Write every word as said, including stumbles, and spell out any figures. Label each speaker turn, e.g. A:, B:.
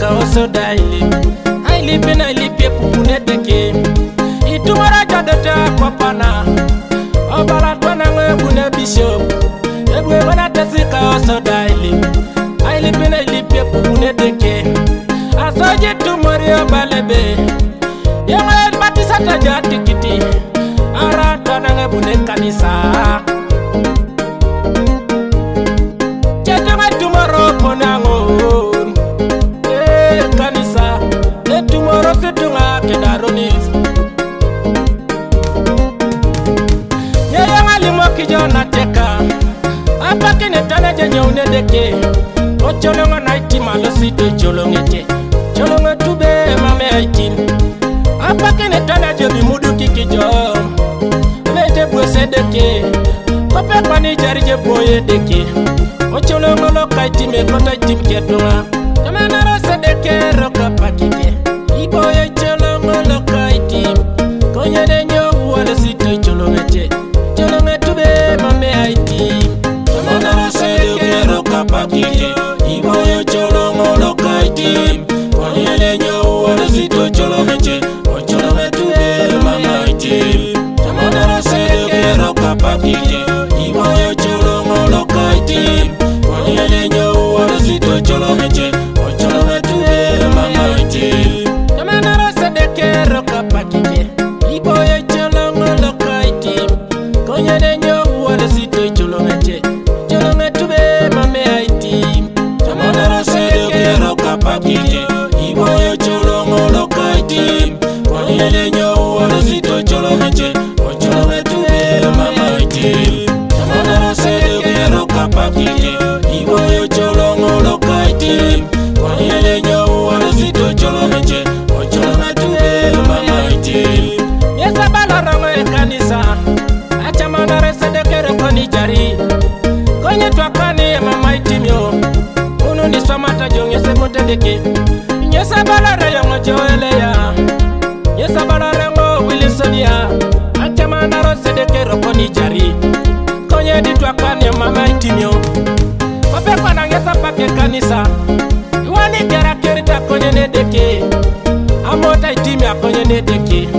A: oso daili aili pena ili pie pupune teke itumara jadota kwa pana obala twana ngwe bune bishop ebwe wana tesika oso daili aili pena ili pie pupune teke asoje tumori obalebe yengwe batisa taja tikiti ara twana ngwe bune kanisa chetenga tumoro ponango kanisa e tumoro setunga kedaronis yeye ngalimo kijona teka apa kene tana jenyone deke o cholonga naiti malosito cholongete cholonga tube mame aitin apa kene tana jebi mudu kikijo mete bwese deke kope kwani jarije boye deke o cholonga lokaiti me kota tim ketunga tamana rose deke roka pakike iboye cholonga lokaiti konye de nyobu wala sito cholongete cholonga tube mame aiti tamana rose deke roka pakike iboye cholonga lokaiti konye de nyobu wala sito cholongete o cholonga tube mame aiti tamana rose deke roka pakike iboye cholonga lokaiti konye de nyobu wala sito cholongete konye twakane mama itimyo unu ni swamata jonge sekote deke nyesa balare yongo joeleya nyesa balare ngo Wilsonia achama naro sedeke rokoni jari konye di twakane mama itimyo kope kwa nangesa pake kanisa wani kera kerita konye ne deke amota itimya konye ne deke